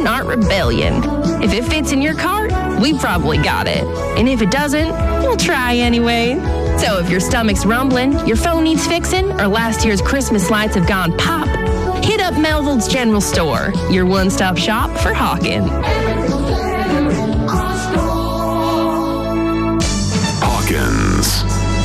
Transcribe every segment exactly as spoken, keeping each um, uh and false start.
Art Rebellion. If it fits in your cart, we probably got it. And if it doesn't, we'll try anyway. So if your stomach's rumbling, your phone needs fixing, or last year's Christmas lights have gone pop, hit up Melville's General Store, your one-stop shop for hawking. Hawkins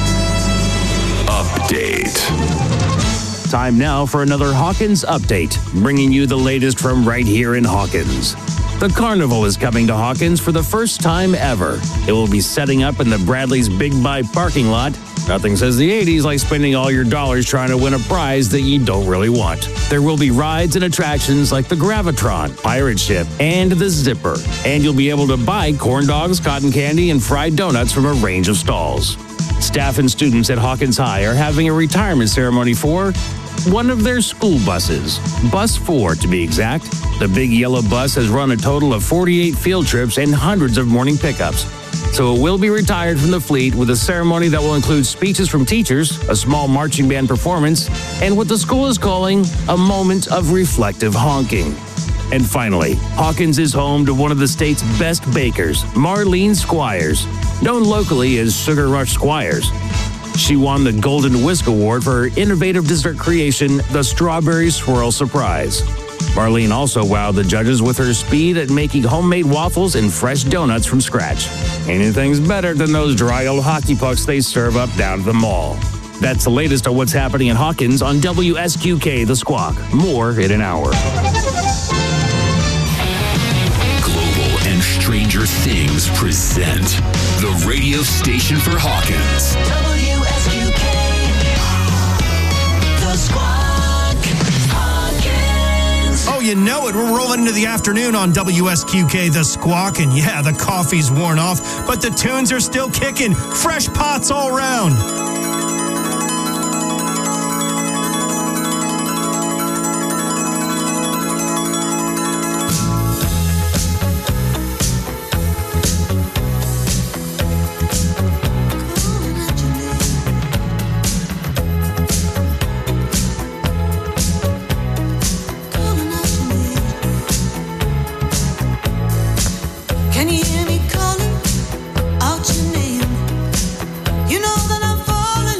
Update. Time now for another Hawkins Update, bringing you the latest from right here in Hawkins. The carnival is coming to Hawkins for the first time ever. It will be setting up in the Bradley's Big Buy parking lot. Nothing says the eighties like spending all your dollars trying to win a prize that you don't really want. There will be rides and attractions like the Gravitron, Pirate Ship, and the Zipper. And you'll be able to buy corn dogs, cotton candy, and fried donuts from a range of stalls. Staff and students at Hawkins High are having a retirement ceremony for one of their school buses, Bus four to be exact. The big yellow bus has run a total of forty-eight field trips and hundreds of morning pickups. So it will be retired from the fleet with a ceremony that will include speeches from teachers, a small marching band performance, and what the school is calling a moment of reflective honking. And finally, Hawkins is home to one of the state's best bakers, Marlene Squires, known locally as Sugar Rush Squires. She won the Golden Whisk Award for her innovative dessert creation, the Strawberry Swirl Surprise. Marlene also wowed the judges with her speed at making homemade waffles and fresh donuts from scratch. Anything's better than those dry old hockey pucks they serve up down at the mall. That's the latest on what's happening in Hawkins on W S Q K The Squawk. More in an hour. Global and Stranger Things present the radio station for Hawkins. W S Q K The Squawk. Oh, you know it. We're rolling into the afternoon on W S Q K The Squawk. And yeah, the coffee's worn off, but the tunes are still kicking. Fresh pots all around. Can you hear me calling out your name? You know that I'm falling.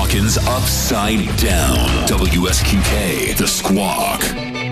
Hawkins upside down. W S Q K, The Squawk.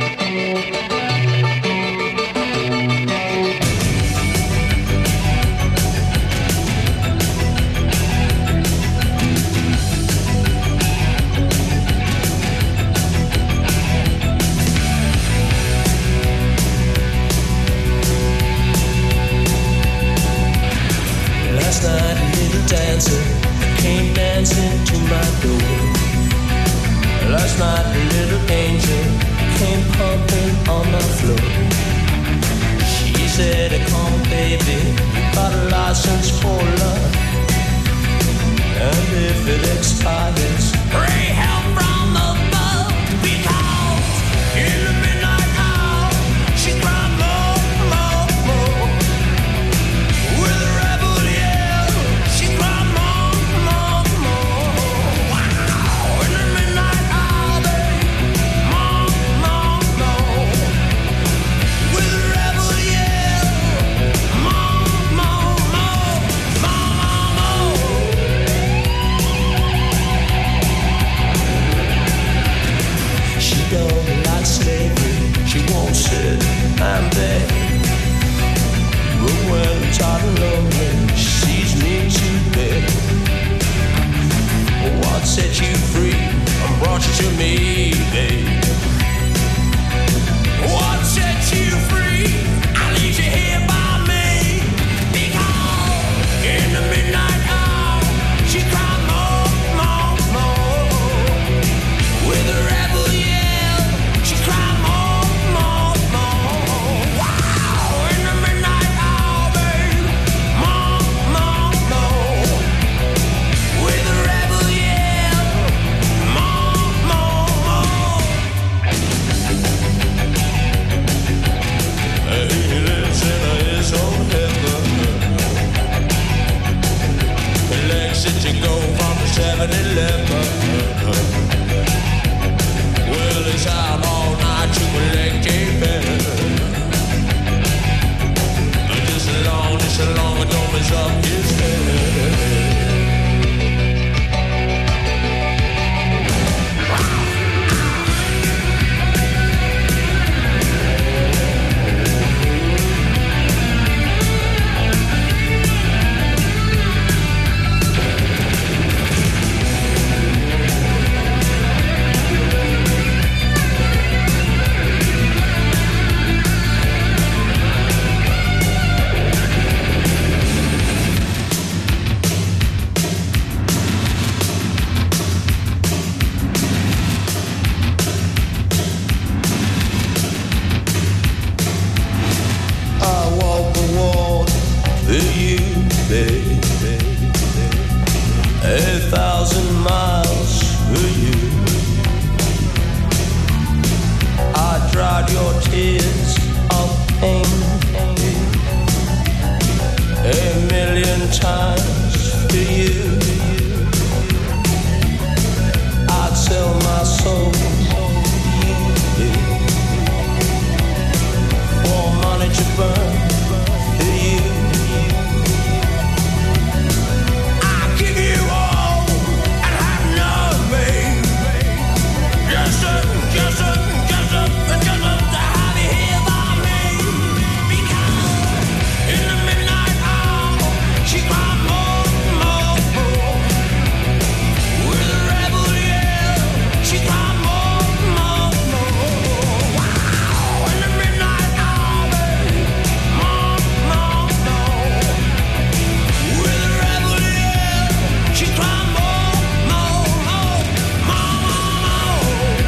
Last night a little dancer came dancing to my door. Last night a little angel came pumping on my floor. She said, come baby, got a license for love, and if it expires, pray help from above, because in the midnight hour she cried more, more, more. With a rebel yell, she cried more, more, more. Wow, in the midnight hour, babe, more, more, more. With a rebel yell, more, more, more, more, more. She don't like slavery, she won't sit and beg. But when tired and lonely, she sees me to bed. What set you free and brought you to me, babe? What set you free? I leave you here by me. Because in the midnight hour, she cried more, more, more. With a rebel yell, she cried more, more, more. Wow, in the midnight hour, babe, more, more, more. With a rebel yell, more, more, more. He lives in his own heaven. He likes it to go from the seven eleven. Well, he's out all night to collect a pen. Just as long, just as long as don't mess up his head. I walk the walk for you, baby. A thousand miles for you. I dried your tears of pain a million times for you. I'd sell my soul for you, baby. For money to burn for you. I give you all and have nothing. Just a, just a, just a, just a, to have you here by me. Because in the midnight hour, she cried more, more, more. With a rebel yell, she cried more, more, more. Wow, in the midnight hour, babe, more, more, more. With a rebel yell, she cried more, more, more, more, more.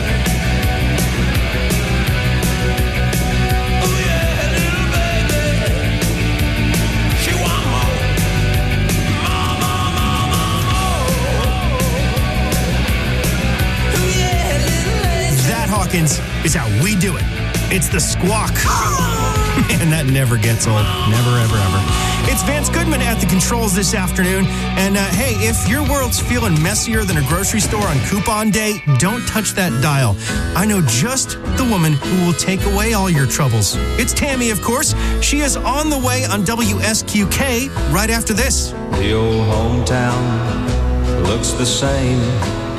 Oh yeah, little baby, she want more, more, more, more, more, more. Oh yeah, little lady. That, Hawkins, is how we do it. It's the Squawk. Man, that never gets old. Never, ever, ever. It's Vance Goodman at the controls this afternoon. And uh, hey, if your world's feeling messier than a grocery store on coupon day, don't touch that dial. I know just the woman who will take away all your troubles. It's Tammy, of course. She is on the way on W S Q K right after this. The old hometown looks the same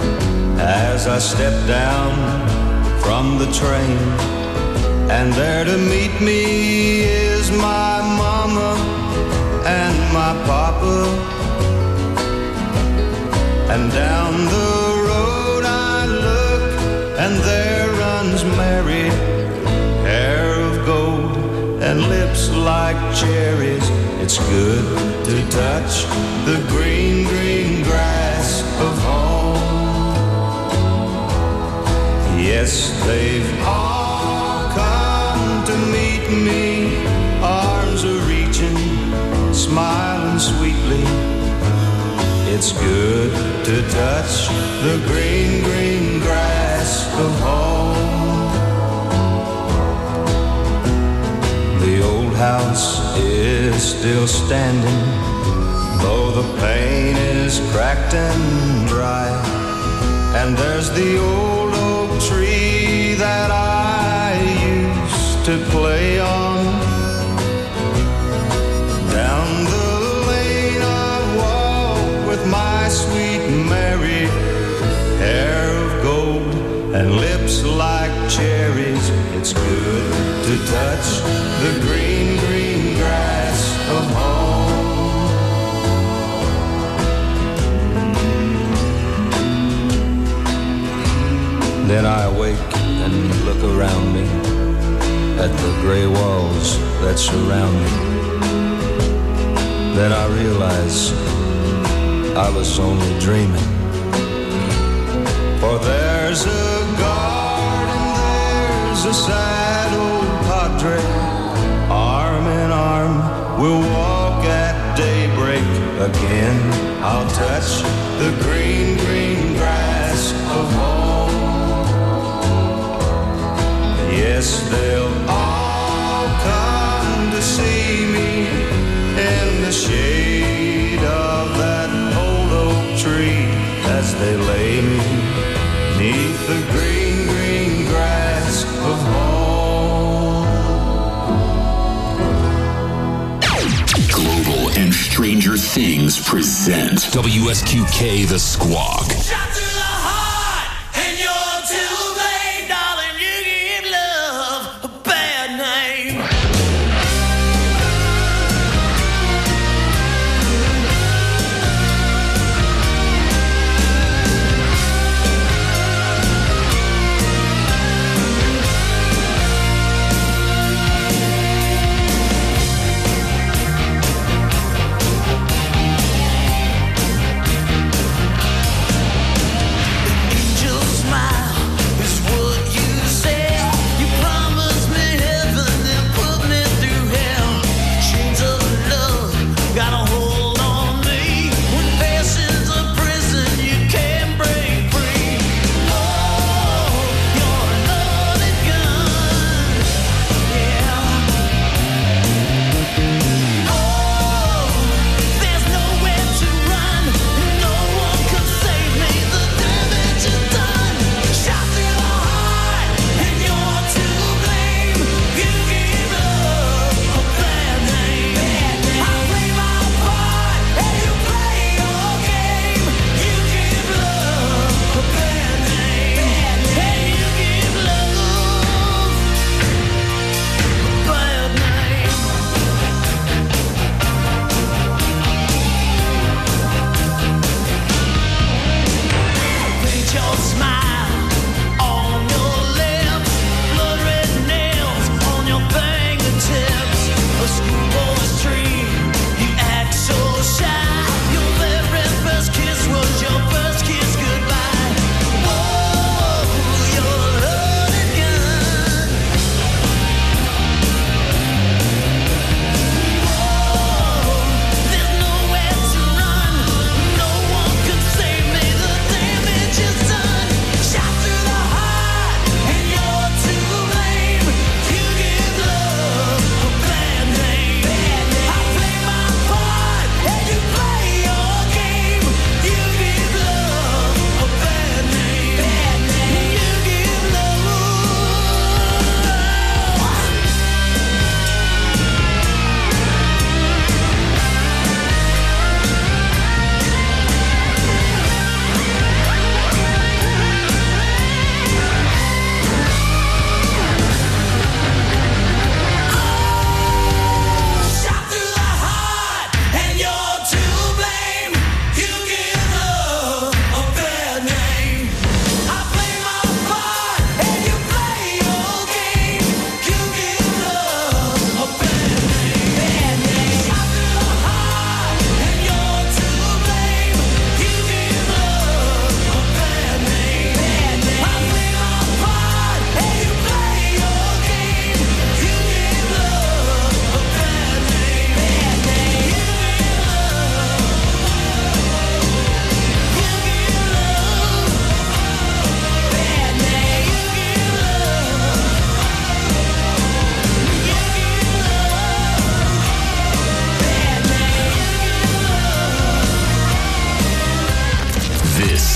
as I step down from the train. And there to meet me is my mama and my papa. And down the road I look, and there runs Mary, hair of gold and lips like cherries. It's good to touch the green, green grass of home. Yes, they've all come to meet me. Arms are reaching, smiling sweetly. It's good to touch the green, green grass of home. The old house is still standing, though the paint is cracked and dry. And there's the old oak tree that I used to play on. Down the lane I walk with my sweet Mary, hair of gold and lips like cherries. It's good to touch the green, green grass of home. Then I awake and look around me at the gray walls that surround me. Then I realize I was only dreaming. For there's a garden, there's a sad old padre. Arm in arm, we'll walk at daybreak. Again, I'll touch the green, green grass of home. Yes, they'll all come to see me in the shade of that old oak tree as they lay me neath the green, green grass of home. Global and Stranger Things present W S Q K The Squawk. Shot to the heart, and you're too late, darling. You give love a bad name.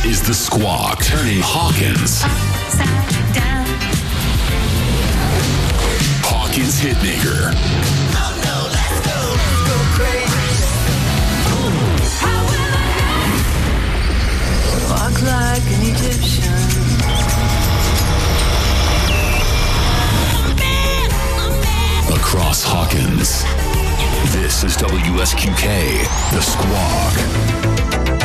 is The Squawk, turning Hawkins. Upside down. Hawkins Hitmaker. Oh no, let's go, let's go crazy. Walk like an Egyptian. Across Hawkins. This is W S Q K, The Squawk.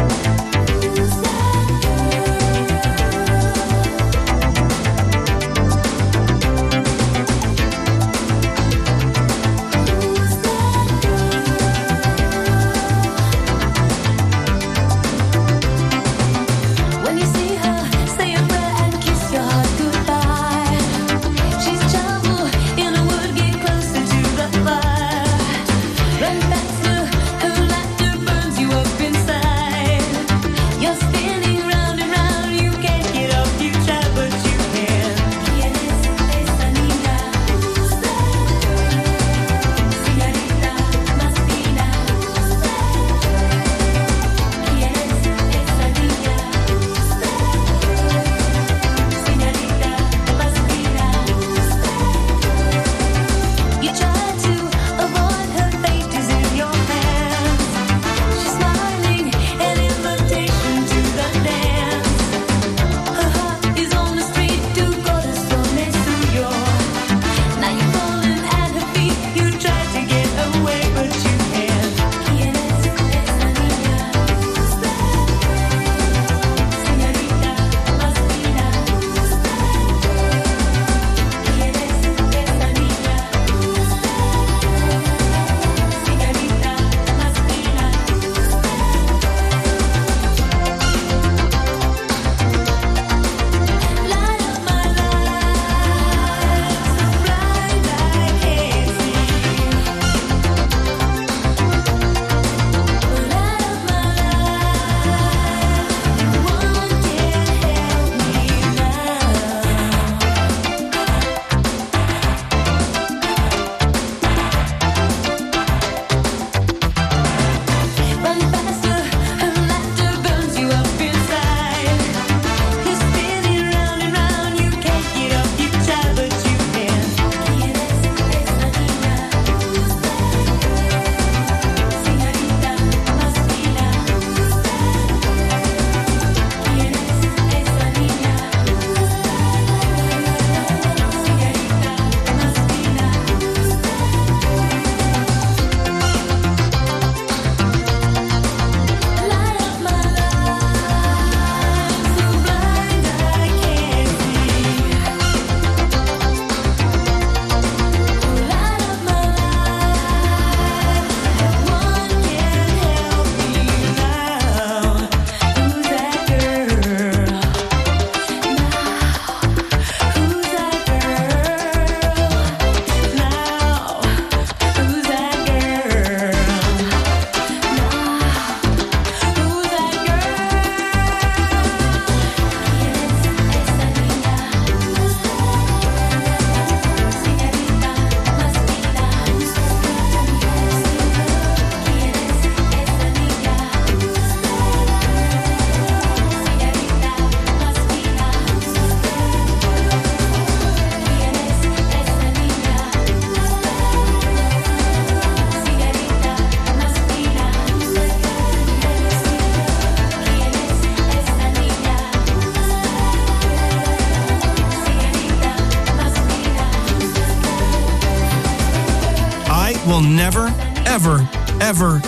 will never, ever, ever,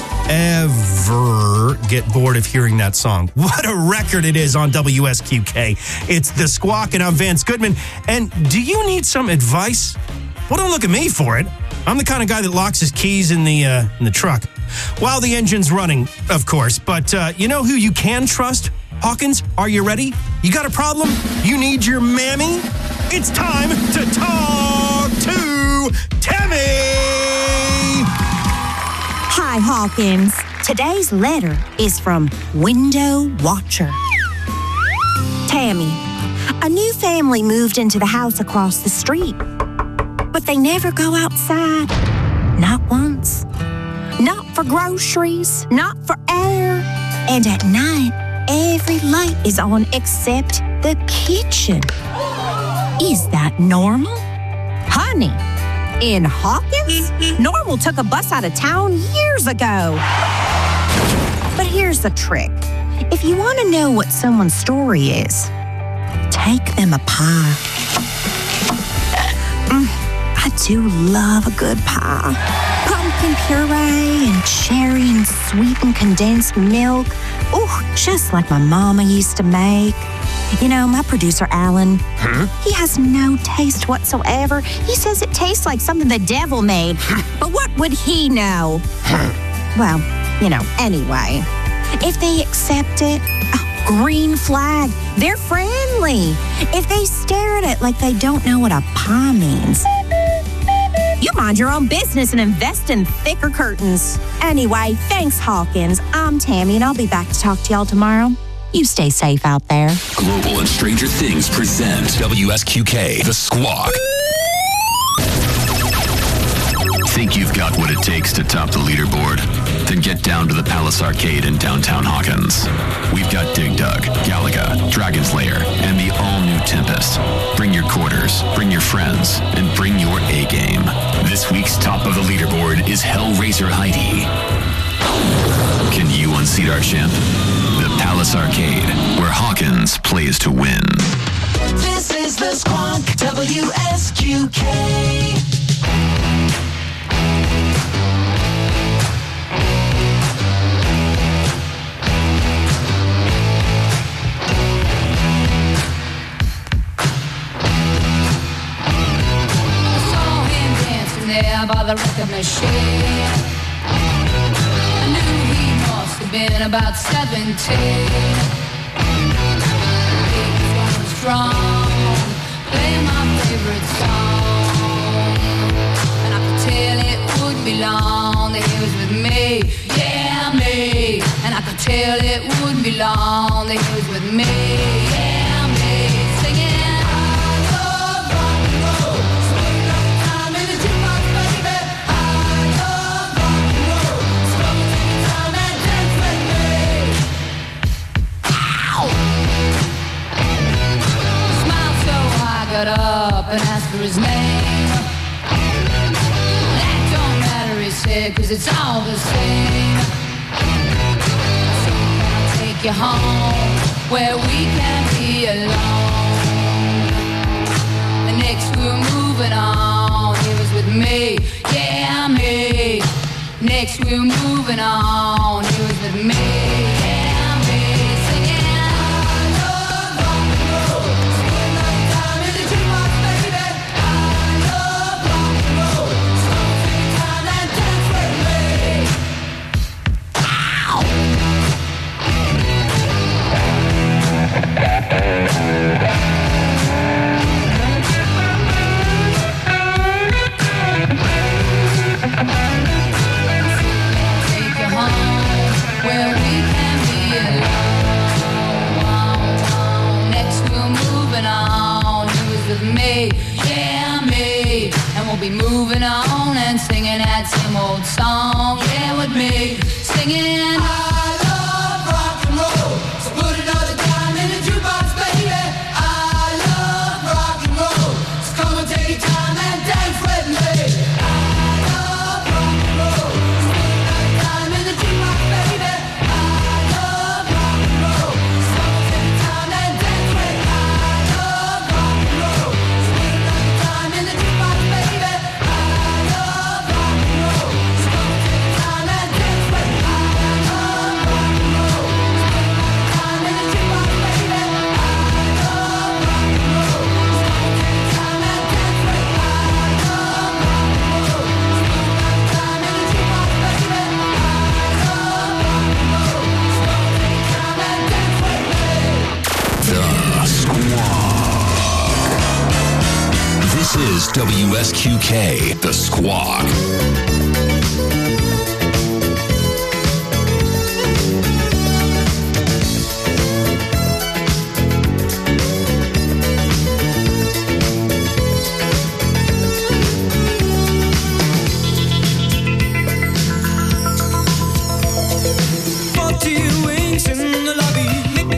ever get bored of hearing that song. What a record it is on W S Q K. It's The Squawk, and I'm Vance Goodman. And do you need some advice? Well, don't look at me for it. I'm the kind of guy that locks his keys in the uh, in the truck while the engine's running, of course. But uh, you know who you can trust? Hawkins, are you ready? You got a problem? You need your mammy? It's time to talk to Tammy! Hi, Hawkins. Today's letter is from Window Watcher. Tammy, a new family moved into the house across the street, but they never go outside. Not once. Not for groceries, not for air. And at night, every light is on except the kitchen. Is that normal? Honey, in Hawkins, Normal took a bus out of town years ago. But here's the trick. If you want to know what someone's story is, take them a pie. Mm, I do love a good pie. Pumpkin puree and cherry and sweetened condensed milk. Ooh, just like my mama used to make. You know, my producer, Alan, huh? He has no taste whatsoever. He says it tastes like something the devil made. But what would he know? Well, you know, anyway. If they accept it, oh, green flag, they're friendly. If they stare at it like they don't know what a pie means, you mind your own business and invest in thicker curtains. Anyway, thanks, Hawkins. I'm Tammy, and I'll be back to talk to y'all tomorrow. You stay safe out there. Global and Stranger Things present W S Q K, The Squawk. Think you've got what it takes to top the leaderboard? Then get down to the Palace Arcade in downtown Hawkins. We've got Dig Dug, Galaga, Dragon's Lair, and the all-new Tempest. Bring your quarters, bring your friends, and bring your A-game. This week's top of the leaderboard is Hellraiser Heidi. Can you unseat our champ? The Palace Arcade, where Hawkins plays to win. This is the Squawk, W S Q K. There by the record machine, I knew he must have been about seventeen. He was going strong, playing my favorite song, and I could tell it would be long that he was with me, yeah me. And I could tell it would be long that he was with me, yeah me. Singing. Got up and asked for his name. That don't matter, he said, cause it's all the same. So can I take you home where we can be alone? The next we were moving on, he was with me, yeah me. Next we were moving on, he was with me, yeah me. Singing. Be moving on and singing that same old song, yeah, with me, singing. I love rock and roll, so put another dime in the jukebox, baby. I love rock and roll, so come and take your time and dance with me. I love rock and roll, so put another dime in the jukebox, baby. I love rock and roll, so come and take your time and dance with me. I love rock and roll, so put another dime in the jukebox, baby. This is W S Q K, The Squawk. Forty wings in the lobby,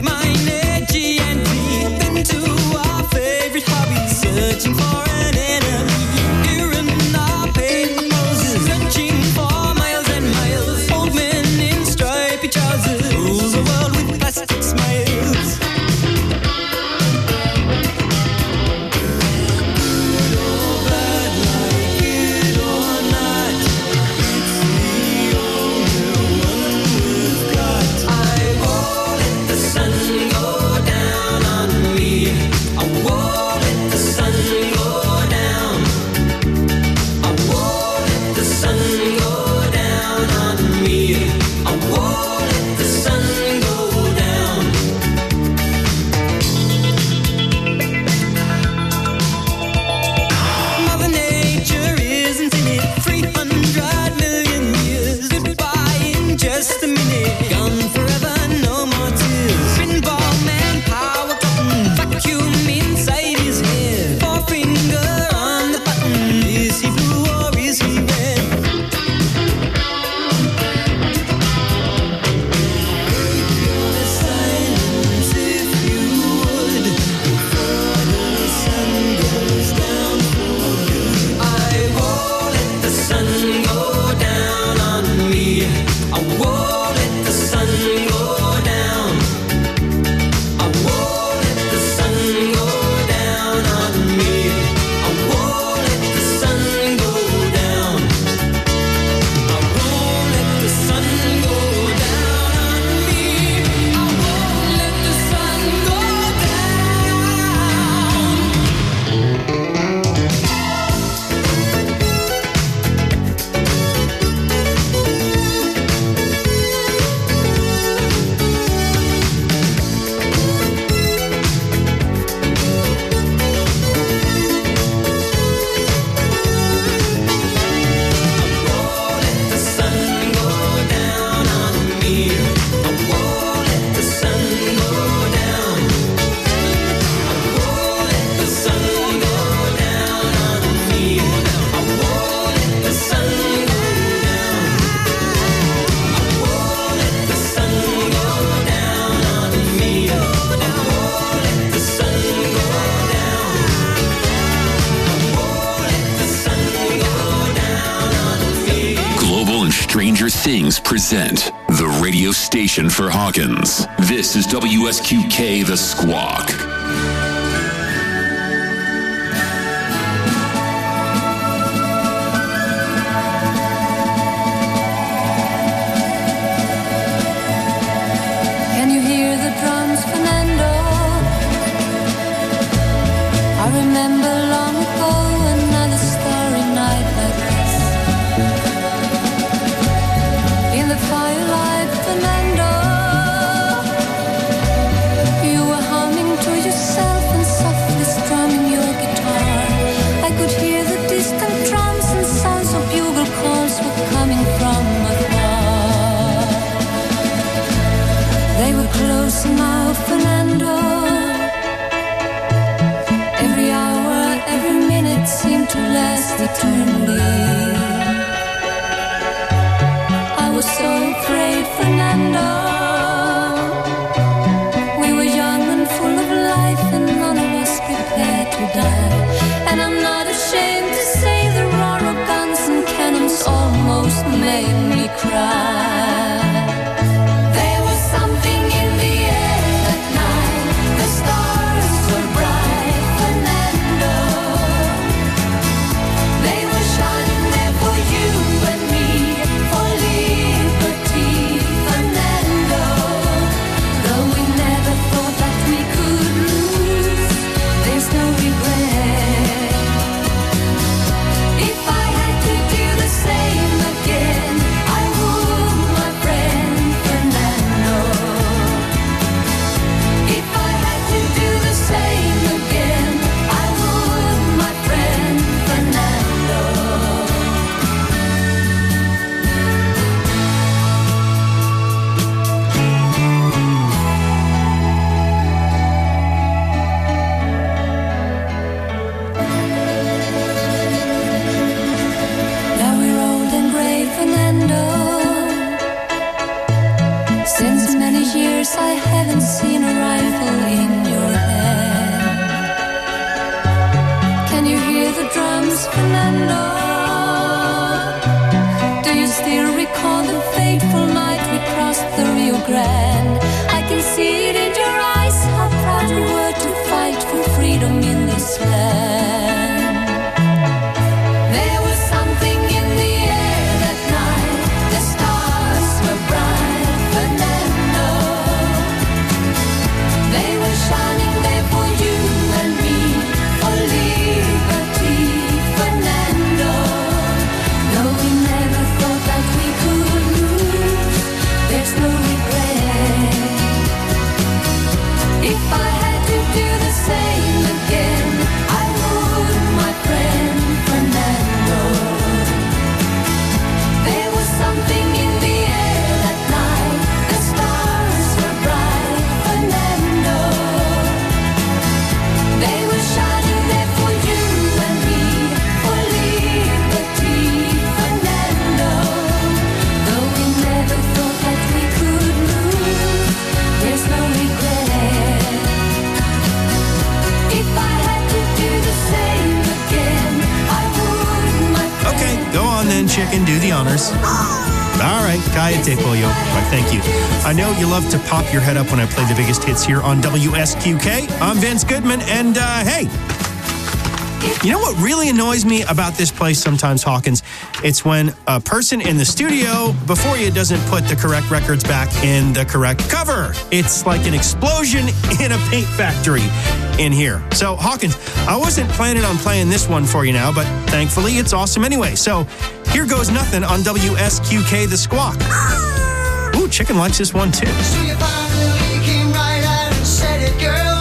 Things present the radio station for Hawkins. This is W S Q K The Squawk. Can you hear the drums, Fernando? I remember long ago another starry night like this. In the firelight, Fernando, you were humming to yourself and softly strumming your guitar. I could hear the distant drums and sounds of bugle calls were coming from afar. They were close now, Fernando. Every hour, every minute seemed to last eternally. I was so afraid, Fernando. We were young and full of life, and none of us prepared to die. And I'm not ashamed to say the roar of guns and cannons almost made me cry. There was something in the air that night. The stars were bright, Fernando. They were shining there for you and me, for liberty, Fernando. Though we never thought that we could lose, there's no regret. If I had to do the same again, I would, my friend Fernando. If I had to do the same again, I would, my friend Fernando. Now we're old and gray, Fernando. Since many years I haven't seen a rifle in your hand. Can you hear the drums, Fernando? Do you still recall the fateful night we crossed the Rio Grande? I can see it in your eyes, how proud we were to fight for freedom in this land. There was something in the air that night. The stars were bright, Fernando. They were shining there for you and me, for liberty, Fernando. Though we never thought that we could lose, there's no regret. If I had to do the same again, I would, my friend Fernando. There was something in the air that night. The stars were bright, Fernando. They were shining there for you and me, for liberty, Fernando. Though we never thought that we could lose, there's no regret. If I had to do the same again, I would, my friend. Okay, go on then, chicken. Do the honors. All right, Kaya Te Pollo. Why, thank you. I know you love to pop your head up when I play the biggest hits here on W S Q K. I'm Vince Goodman, and uh, hey, you know what really annoys me about this place sometimes, Hawkins? It's when a person in the studio before you doesn't put the correct records back in the correct cover. It's like an explosion in a paint factory in here. So, Hawkins, I wasn't planning on playing this one for you now, but thankfully it's awesome anyway. So, here goes nothing on W S Q K The Squawk. Ooh, Chicken likes this one too. So you finally came right out and said it, girl.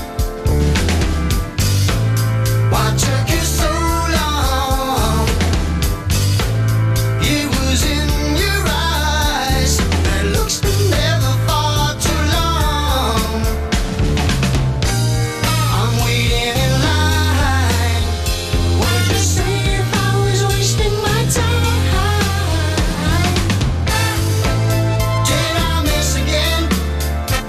Why took you so long? It was in your eyes. That looks never far too long. I'm waiting in line. Would you say if I was wasting my time? Did I miss again?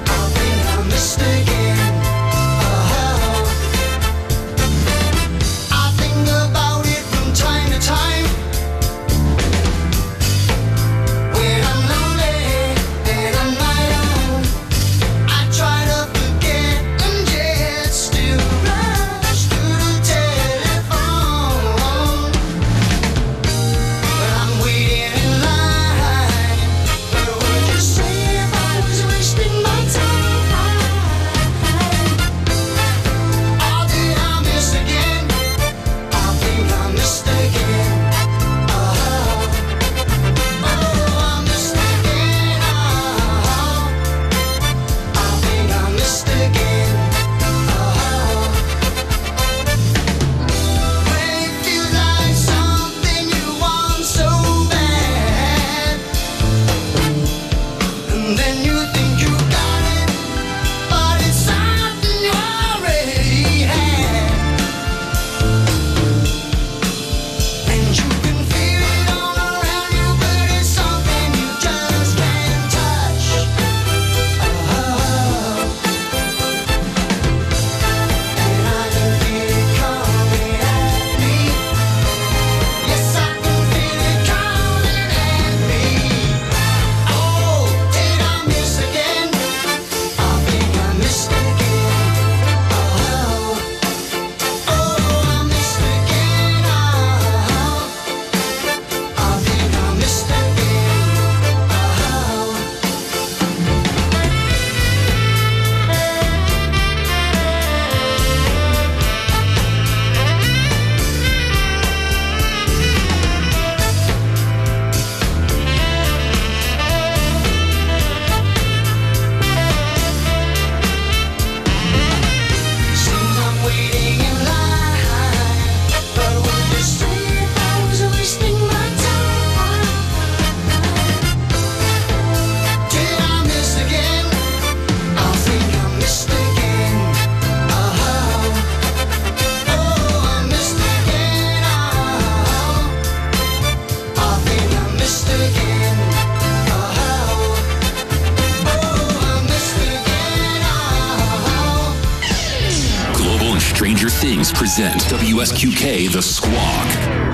Stranger Things present W S Q K The Squawk.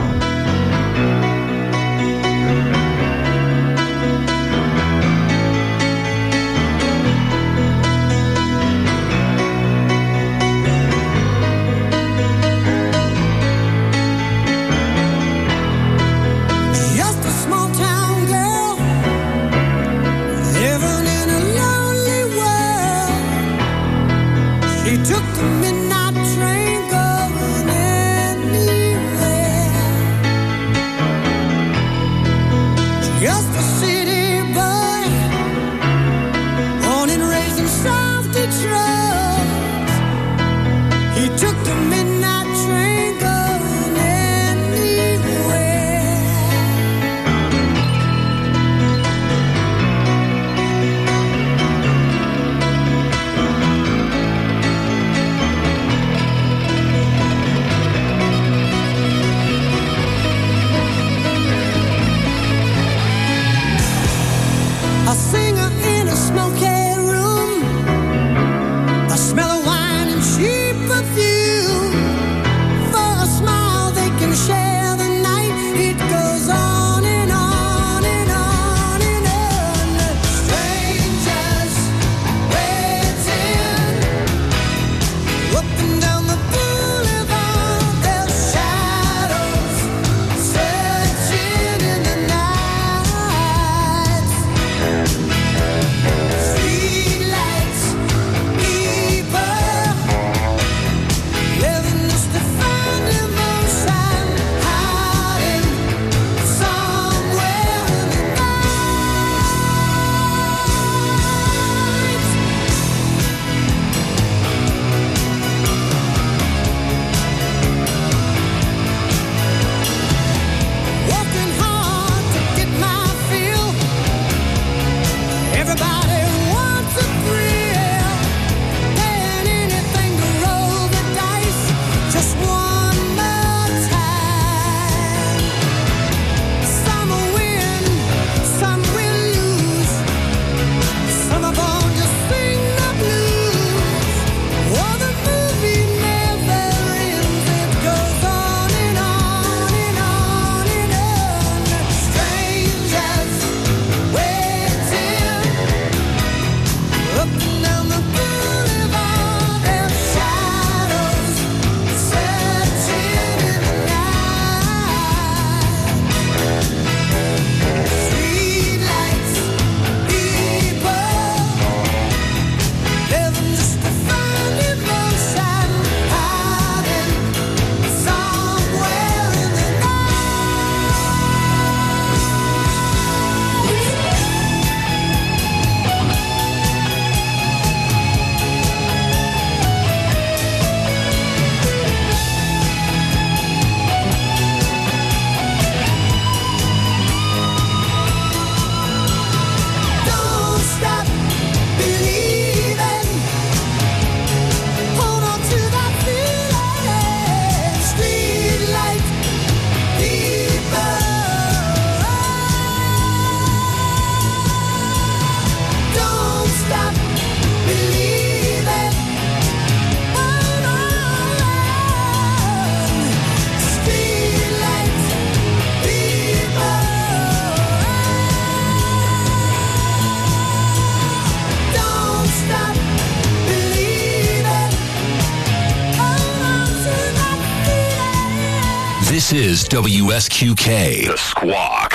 This is W S Q K, The Squawk.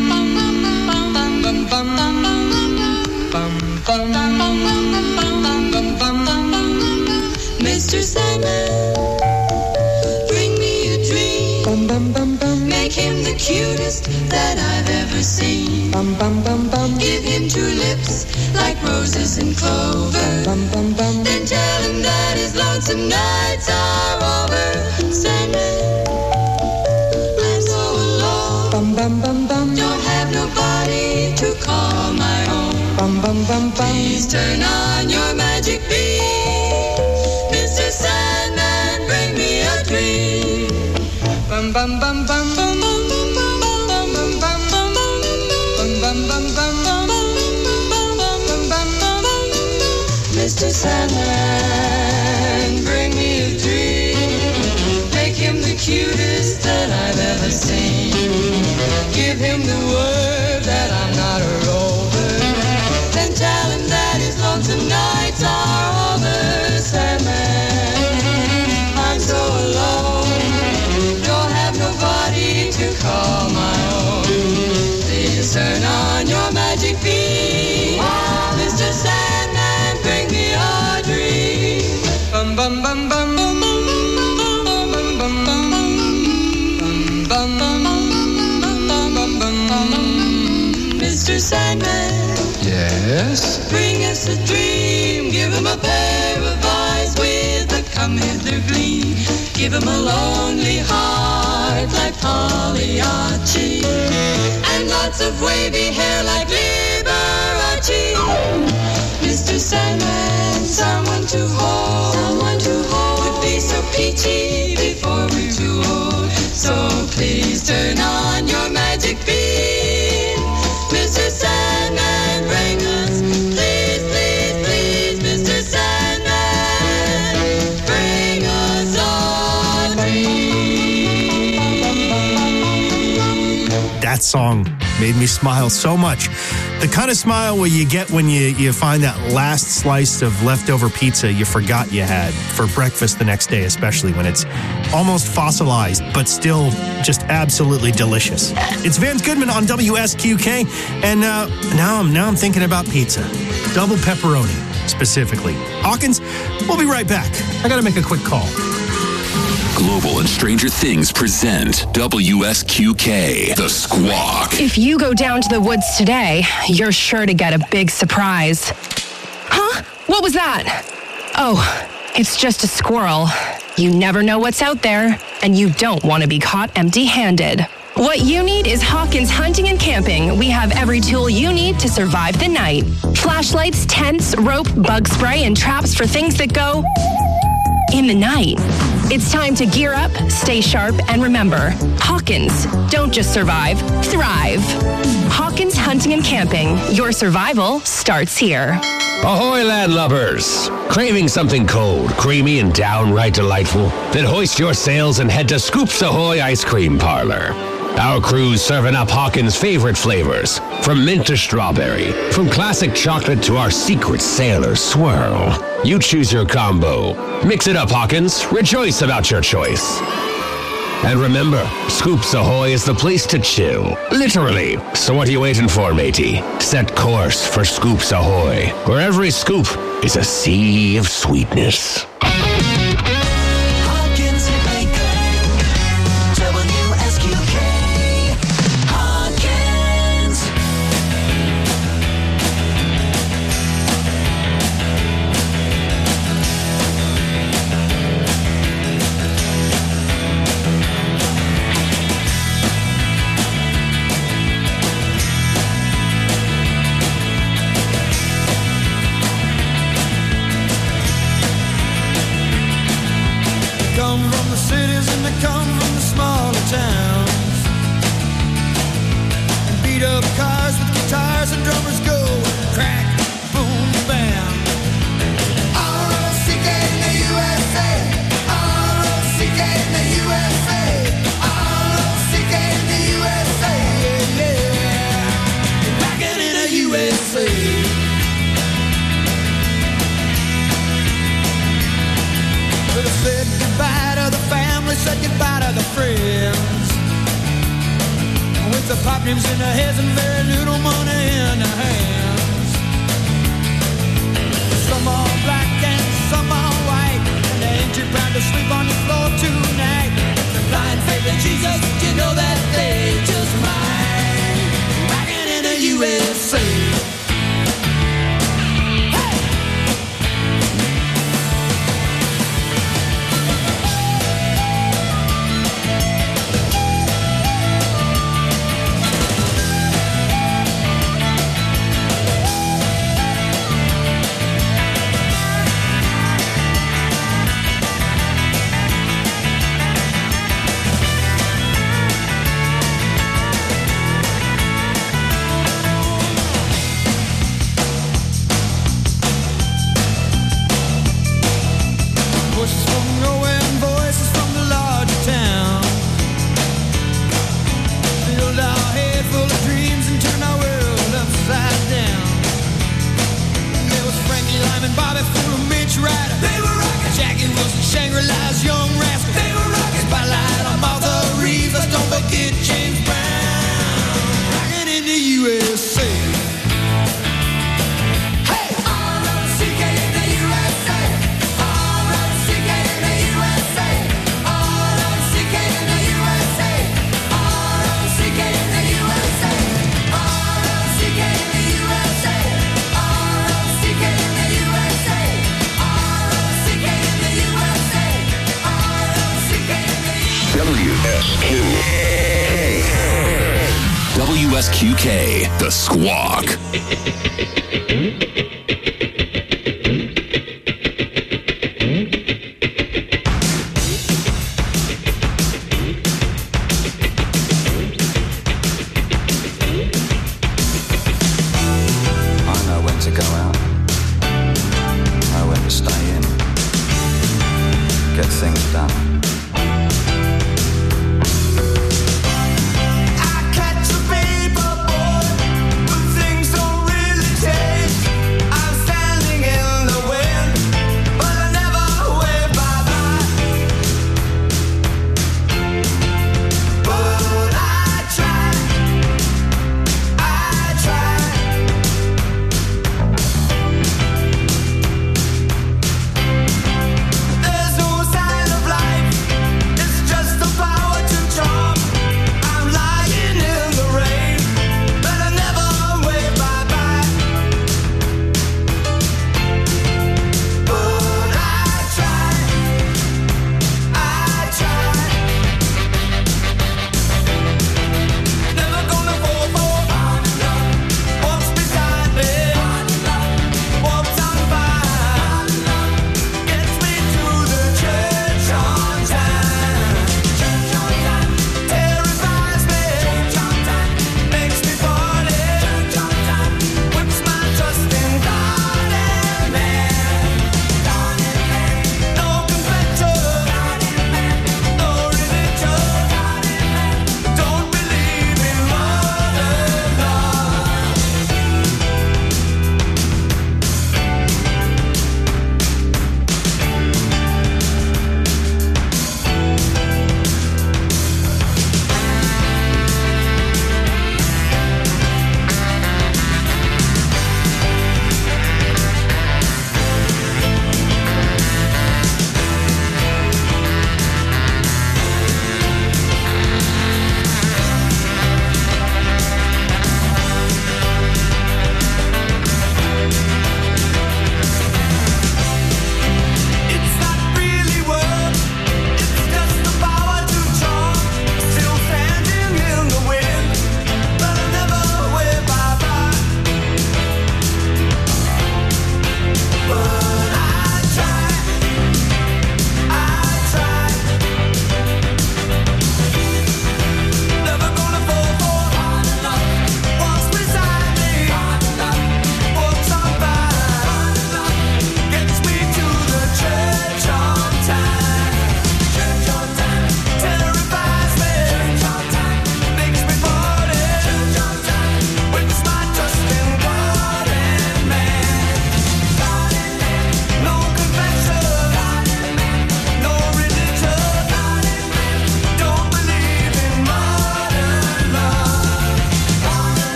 Mister Sandman, bring me a dream. Make him the cutest that I've ever seen. Give him two lips like roses and clover. Then tell him that his lonesome nights are over. Sandman, I'm so alone. Don't have nobody to call my own. Please turn on your magic beam. Mister Sandman, bring me a dream. Bum bum bum bum bum bum bum bum bum bum bum bum bum bum bum. Mister Sandman, bring me a dream. ever seen. Give him the word that I'm not a rover. Then tell him that his lonesome nights are over. Sandman, I'm so alone. Don't have nobody to call my own. Please turn on your magic beam. Mister Sandman, bring me a dream. Bum bum bum bum bum bum bum bum bum bum bum bum bum bum. Mister Sandman, yes? Bring us a dream. Give him a pair of eyes with a come hither gleam. Give him a lonely heart like Pagliacci, and lots of wavy hair like Liberace. Mister Sandman, someone to hold, someone to hold, would be so peachy before we're too old. So please turn on your magic beam. Mister Sandman, bring us, please, please, please, Mister Sandman, bring us a dream. That song made me smile so much. The kind of smile where you get when you, you find that last slice of leftover pizza you forgot you had for breakfast the next day, especially when it's almost fossilized, but still just absolutely delicious. It's Vance Goodman on W S Q K, and uh, now, I'm, now I'm thinking about pizza. Double pepperoni, specifically. Hawkins, we'll be right back. I got to make a quick call. Global and Stranger Things present W S Q K, The Squawk. If you go down to the woods today, you're sure to get a big surprise. Huh? What was that? Oh, it's just a squirrel. You never know what's out there, and you don't want to be caught empty-handed. What you need is Hawkins Hunting and Camping. We have every tool you need to survive the night. Flashlights, tents, rope, bug spray, and traps for things that go in the night. It's time to gear up, stay sharp, and remember, Hawkins, don't just survive, thrive. Hawkins Hunting and Camping. Your survival starts here. Ahoy, landlubbers! Craving something cold, creamy, and downright delightful? Then hoist your sails and head to Scoops Ahoy Ice Cream Parlor. Our crew's serving up Hawkins' favorite flavors, from mint to strawberry, from classic chocolate to our secret sailor swirl. You choose your combo. Mix it up, Hawkins. Rejoice about your choice. And remember, Scoops Ahoy is the place to chill. Literally. So what are you waiting for, matey? Set course for Scoops Ahoy, where every scoop is a sea of sweetness. Hawkins and Bacon, W S Q K, Hawkins. Come from the cities and they come from the smaller towns, and beat up cars with guitars and drummers go crack, boom, bam. R O C K in the U S A, R O C K in the U S A, R O C K in the U S A, yeah, yeah. Rockin' in the U S A. But I said goodbye to the family, said goodbye to the friends, with the pop names in their heads and very little money in their hands. Some are black and some are white, and they ain't too proud to sleep on the floor tonight. The blind faith in Jesus, you know that they just might. Rockin' in the U S A. sterilized young rascal. They were rocking spotlight on Martha Reeves. Let's don't forget James Brown, rocking in the U S A. Hey, R O C K in the U S A. R O C K in the U S A. R O C K in the U S A. R O C K in the U S A. R O C K in the U S A. R O C K in the U S A. R O C K in the U S A. R O C K in the W S Q K. W S Q K, The Squawk. I know when to go out. Know when to stay in. Get things done. I catch a paper boy, but things don't really change. I'm standing in the wind, but I never wave bye-bye. But I try, I try. There's no sign of life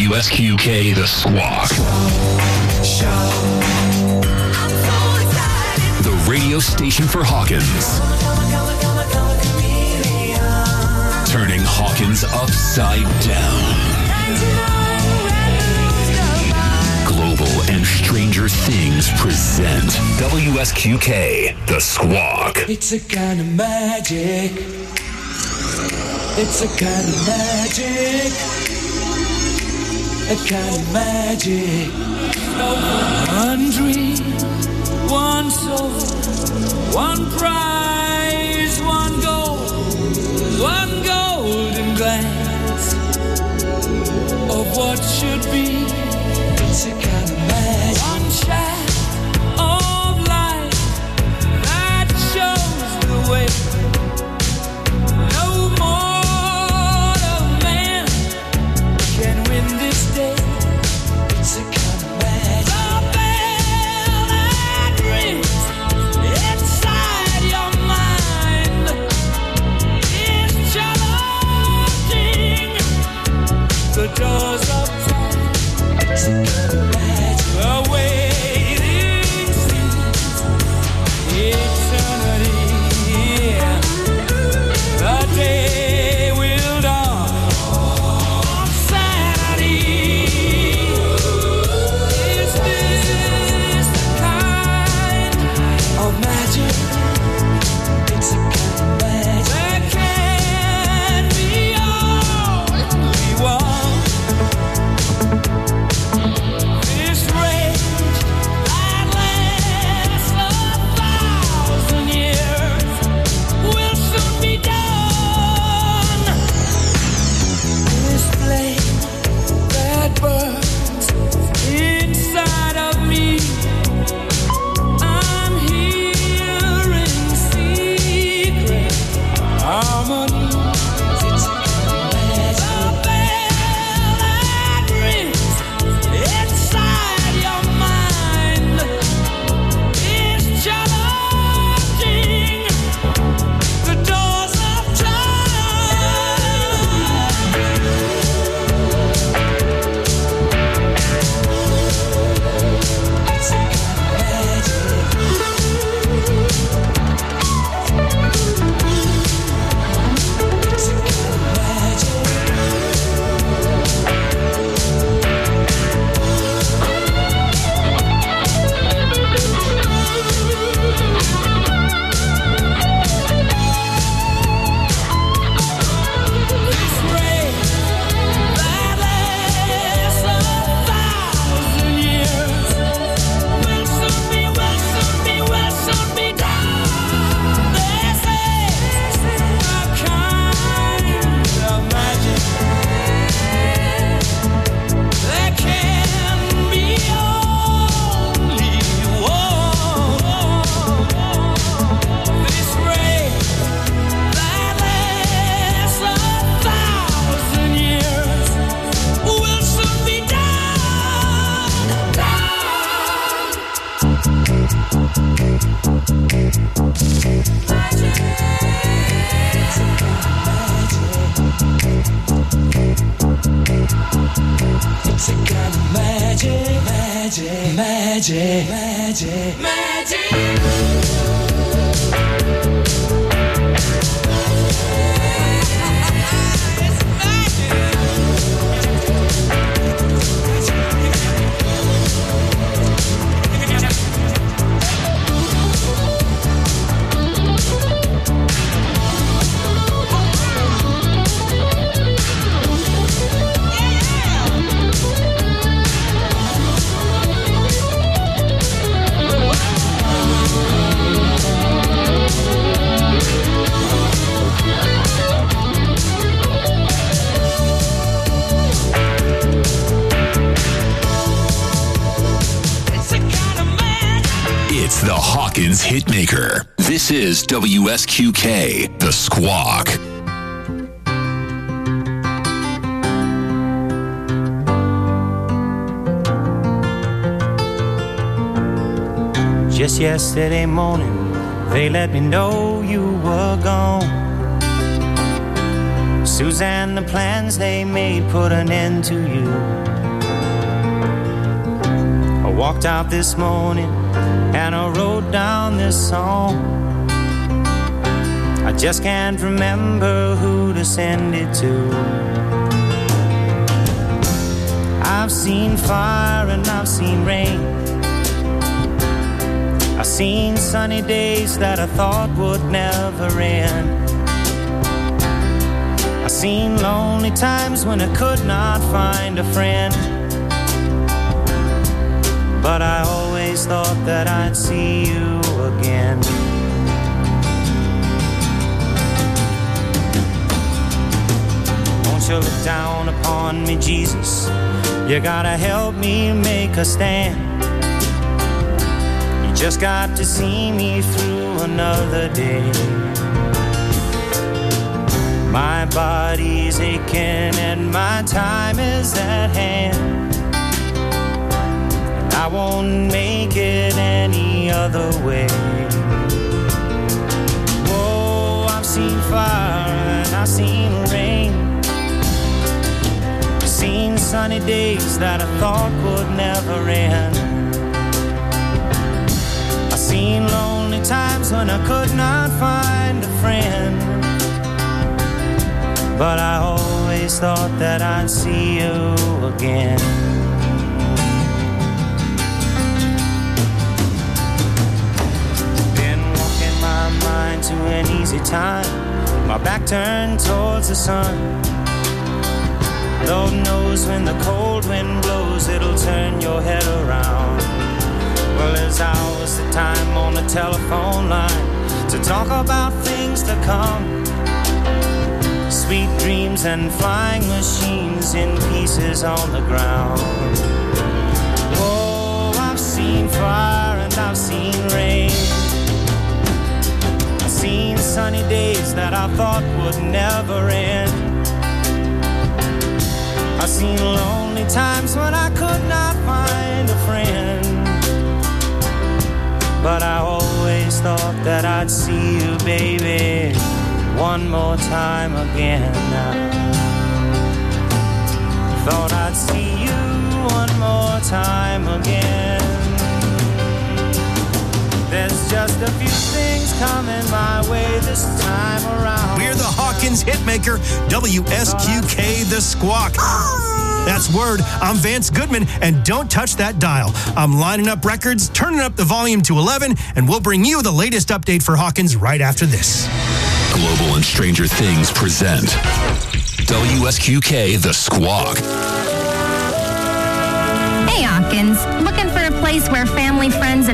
W S Q K, The Squawk. The radio station for Hawkins. Turning Hawkins upside down. Global and Stranger Things present W S Q K, The Squawk. It's a kind of magic. It's a kind of magic. A kind of magic. One dream, one soul, one prize, one goal, one golden glance of what should be. It's a kind of magic. One shot of light that shows the way. No mortal man can win this day. It's a kind of magic. The bell that rings inside your mind is challenging the doors of time. It's a kind of magic. The waiting seems eternity. Yeah. The day will dawn on Saturday. Is this the kind of magic? It's a kind of magic. There can be only one. This rage that lasts a thousand years will soon be done. This flame that burns inside of me, I'm hearing secret harmonies. It's a kind of magic. The bell that rings inside your mind is challenging the doors of time. It's a kind of magic. It's a kind of This rage that lasts a thousand years will soon be, will soon be, will soon be done. This is a kind of magic. There can be only one. This rage that lasts a thousand years will soon be done. It's a kind of magic, magic, magic, magic, magic. It's the Hawkins Hitmaker. This is W S Q K, The Squawk. Just yesterday morning, they let me know you were gone. Suzanne, the plans they made put an end to you walked out this morning and I wrote down this song. I just can't remember who to send it to. I've seen fire and I've seen rain. I've seen sunny days that I thought would never end. I've seen lonely times when I could not find a friend. But I always thought that I'd see you again. Won't you look down upon me, Jesus? You gotta help me make a stand. You just got to see me through another day. My body's aching and my time is at hand. I won't make it any other way. Whoa, I've seen fire and I've seen rain. I've seen sunny days that I thought would never end. I've seen lonely times when I could not find a friend. But I always thought that I'd see you again. To an easy time, my back turned towards the sun. Lord knows when the cold wind blows, it'll turn your head around. Well, there's hours of time on the telephone line to talk about things to come. Sweet dreams and flying machines in pieces on the ground. Oh, I've seen fire and I've seen rain. Seen sunny days that I thought would never end. I've seen lonely times when I could not find a friend. But I always thought that I'd see you, baby, one more time again. Thought I'd see you one more time again. There's just a few things coming my way this time around. We're the Hawkins hitmaker, W S Q K The Squawk. That's word. I'm Vance Goodman, and don't touch that dial. I'm lining up records, turning up the volume to eleven, and we'll bring you the latest update for Hawkins right after this. Global and Stranger Things present W S Q K The Squawk. Hey, Hawkins. Looking for a place where family, friends, and